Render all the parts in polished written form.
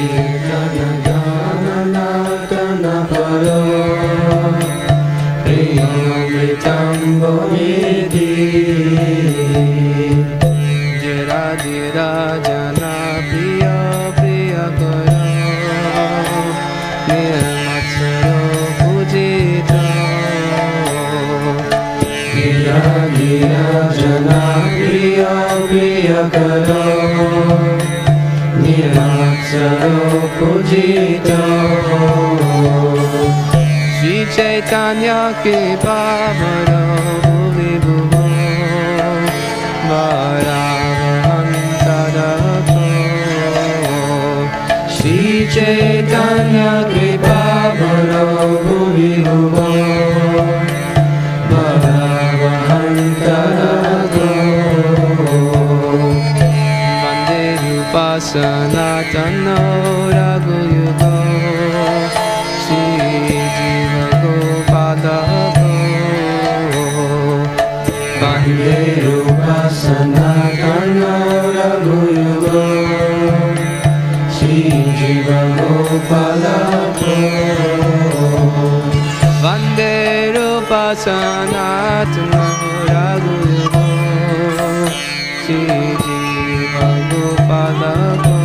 Shri Chaitanya Kripa Bharo Bhuvi Bhuvo Bharavahantarato Shri Chaitanya Kripa Bharo Bhuvi Bhuvo Bharavahantarato Vande Rupa Sanatana Raghuyugo Vande Rupa Sanatana Raghuyugo Shri Jiva Gopala Vande Rupa Sanatana Raghuyugo Shri Jiva Gopala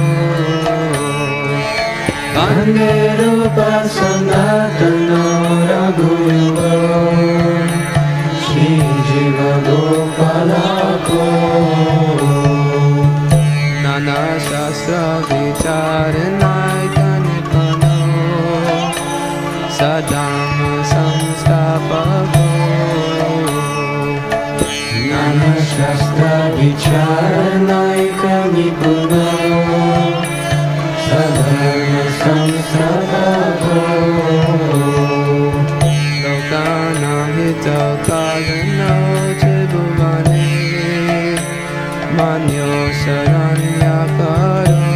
Vande Rupa Sanatana Raghuyugo Shri Jiva Gopala Nana Shastra Vicharanaya Nipano Sadama Samstapako Nana Shastra Vicharanaya Nipano Sadama Samstapako Lokana Hitakayana Tribhuvane Manyo Saranyakaro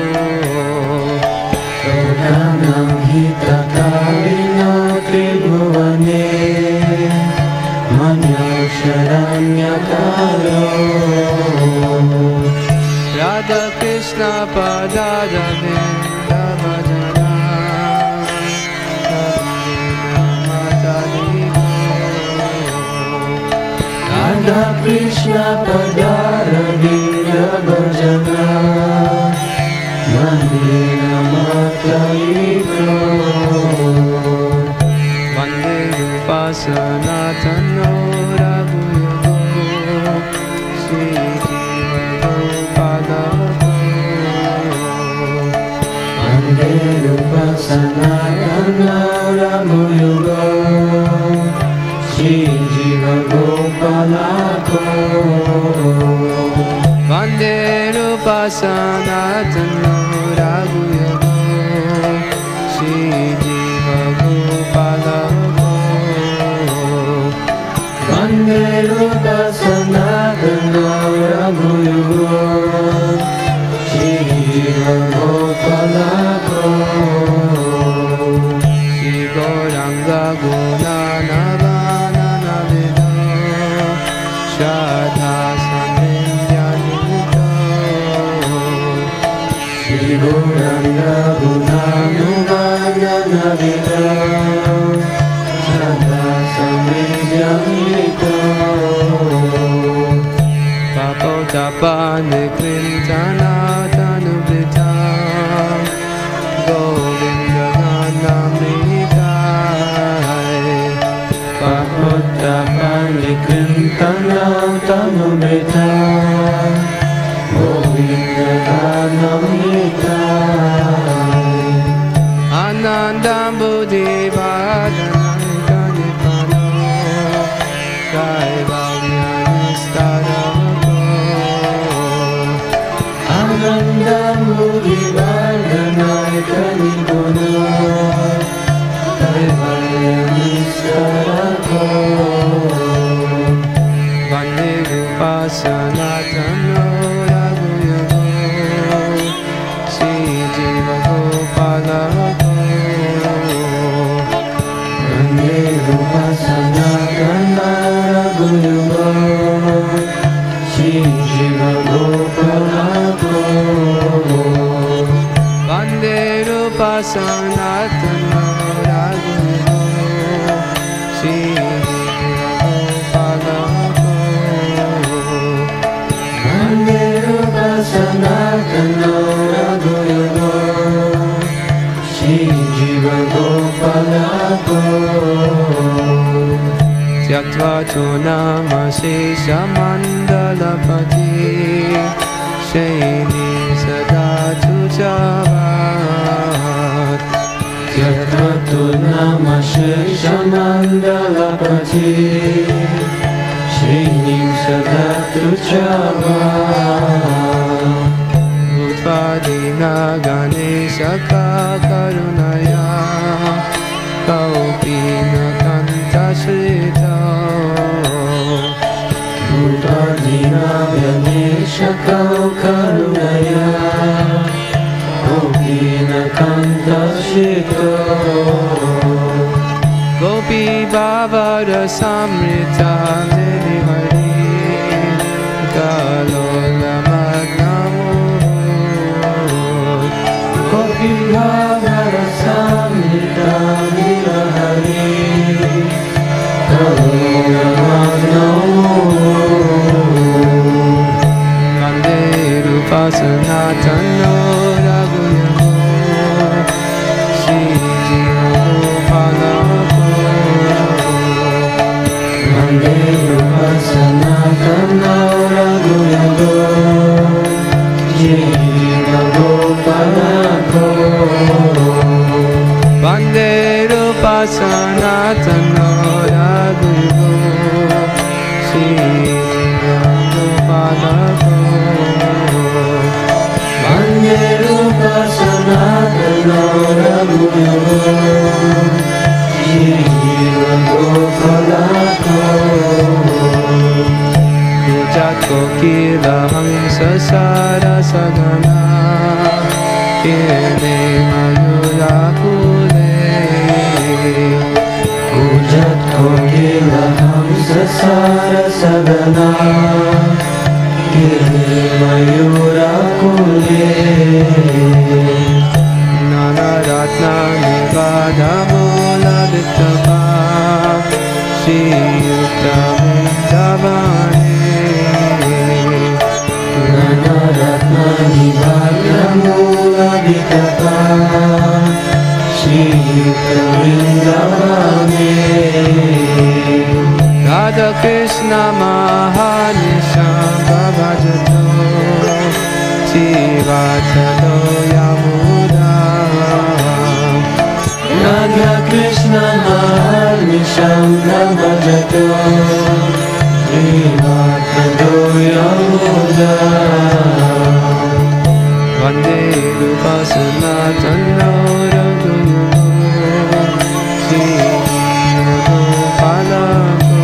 Lokana Hitakayana Tribhuvane Manyo Saranyakaro Radha Krishna Padaravinda Bhajana Radha Krishna Padaravinda Bhajana Mandira Matariko Vande Rupa Sanatana Raghuyugo Shri Jiva Gopala Vande Rupa Sanatana Raghuyugo Shri Jiva Gopala Vande Rupa Sanatana Raghuyugo Shri Jiva Gopala Vande Rupa Sanatana Raghuyugo Shri Jiva Gopala Shri Gauranga Gunanava Shraddha Samindyanito Shri Gauranga Gunanugayanavito Shraddha Samindyanito Papotapa Nikrintana Tanubhita Govinda Ganamrita Papotapa Nikrintana Tanubhita Govinda Ganamrita Anandambudhi Vadanaika Nipano Kaivalya Nistarako Anandambudhi Vadanaika Nipano Kaivalya Nistarako Vande Rupa Sanatana Raghuyugo Shri Jiva Gopala Vande Rupa Sanatana Raghuyugo Shri Jiva Gopala Vande Sanatana Raghuyo Shri Gopalako Vande Rupa Sanatana Raghuyo Shri Jiva Gopalako Tyaktva Chunama Shesha Mandalapati Shaini Sada Tujavat Tyaktva Chunama Shesha Mandalapati Shaini Sada Tujavat Utvadina Ganesha Karunaya Kaupina Kanta Shrita Upadina Ganesha Karunaya Kaupina Kanta Shrita Gopi Bhavara Samrita Lili Hari Kalola Magnamo Gopi Bhavara Samrita Hari Kalola Magnamo Vande Rupa Sanatana Raghuyo Shri Jiva Gopalako Vande Rupa Sanatana Raghuyo Shri Jiva Gopalako Vande Rupa Sanatana Raghuyo Shri Jiva Gopalako Vande Rupa Sanatana Raghuyo Shri Jiva Gopalako Pujat Kokila Hamsa Sara Sagana Kirne Mayura Kule Pujat Kokila Hamsa Sara Sagana Kirne Mayura Kule Nana Ratna Nivada Mola Vittapa Shri Yukta Vindavane Nana Ratna Nivada Mola Vittapa Shri Yukta Vindavane Radha Krishna Mahanisham Bhavajato Jivatalo Yamuda Radha Krishna Mahanisham Bhavajato Jivatalo Yamuda Vande Rupa Sanatana Raghuyo Shri Jiva Gopalako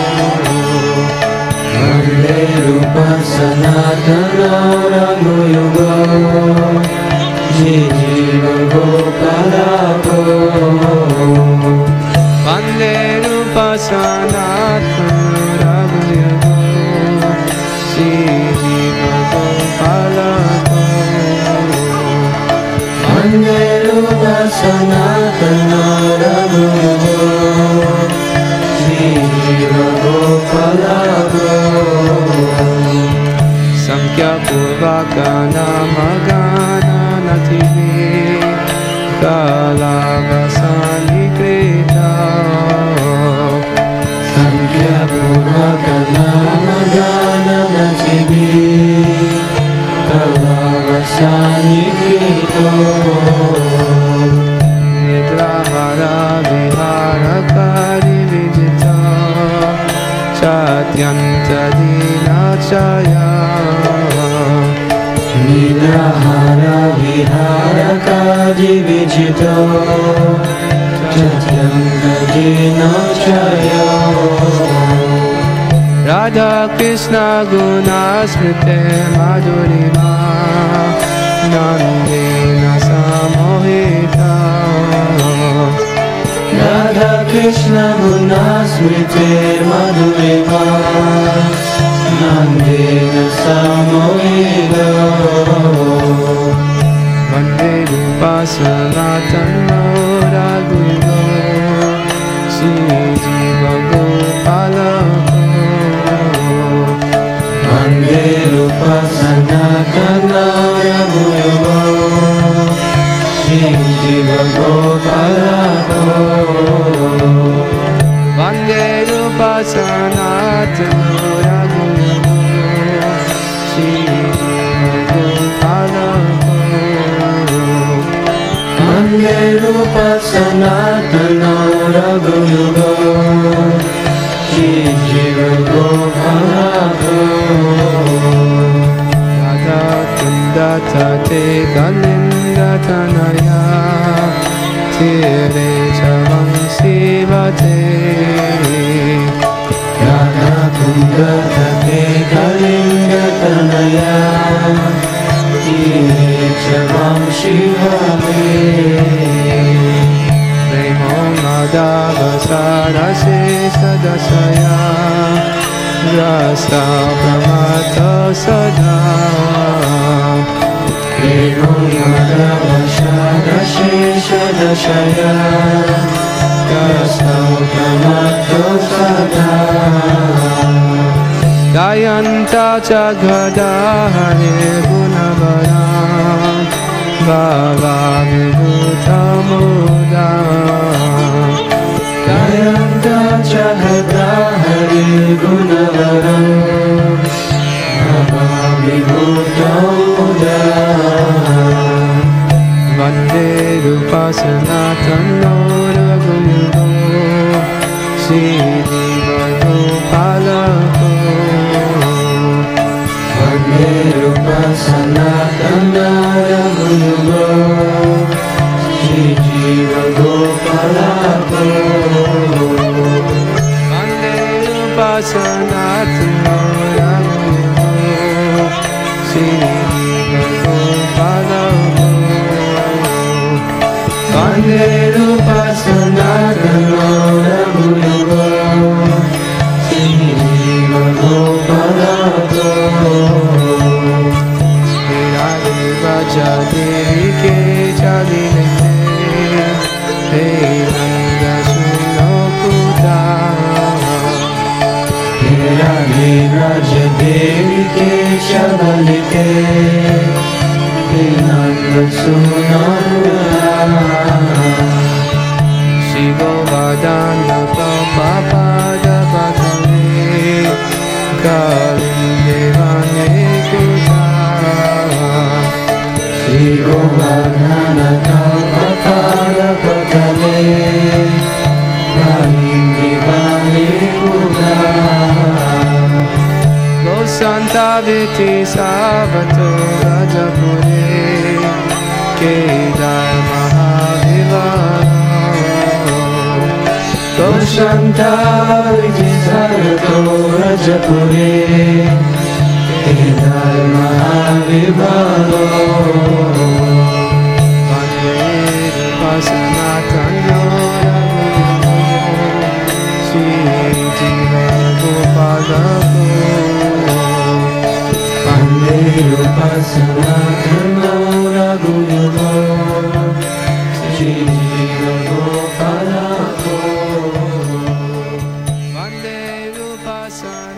Vande Rupa Sanatana Raghuyo Shri Jiva Gopalako Vande Rupa Sanatana Raghuyo Shri Jiva Gopalako Vande Rupa Sanatana Raghuyo Shri Jiva Gopalako Sankhya Purvaka Namagana Nativi Kalavasani Krita Sankhya Purvaka Namagana Nativi Kalavasani Krita Nidrahara Viharakari Vijita Chatyanta Dinachaya Nidrahara Viharakari Vijita Chatyanta Dinachaya Radha Krishna Guna Smrite Madhurima Nandina Samohita Radha Krishna Guna Smrite Madhurima Nandina Samohita Vande Rupa Sanatana Vande Rupa Sanatana Raghuyuga Shri Jiva Gopala Radha Kunda Tate Kalinga Tanaya Tire Chavam Sivate Radha Kunda Tate Kalinga Tanaya Tire Chavam Sivate Premo Madhava Sarase Sadasaya Rasa Pramata Sada Premo Madhava Sarase Sadasaya Rasa Pramata Sada Dayanta Chagada Hare Gunavara Bhava Vibhuta Muda Dayanta Chagada Hare Gunavara Bhava Vibhuta Muda Vande Rupa Sanatana Raghuyuga Shri Jiva Gopala Vande Rupa Sanatana Raghuyuga Shri Jiva Gopala Vande Rupa Sanatana Raghuyuga Shri Jiva Gopala Vande Rupa Sanatana Raghuyuga Shri Jiva Gopala Raja Devi ke chalile Hey Nanda Suno Kuta Raja Devi ke chalile Hey Nanda Suno Kuta Shivo Vadana Papada Patale Kalindevane Kuta Shivo Vadana Papada Patale Kalindevane Kuta Gosanta Viti Savato Rajapure Kedar Mahavivara Gosanta Viti Savato Rajapure Kedar Mahavivara Vande Rupa Sanatana Raghuyuga Shri Jiva Gopala Vande Rupa Sanatana Raghuyuga Shri Jiva Gopala Vande Rupa Sanatana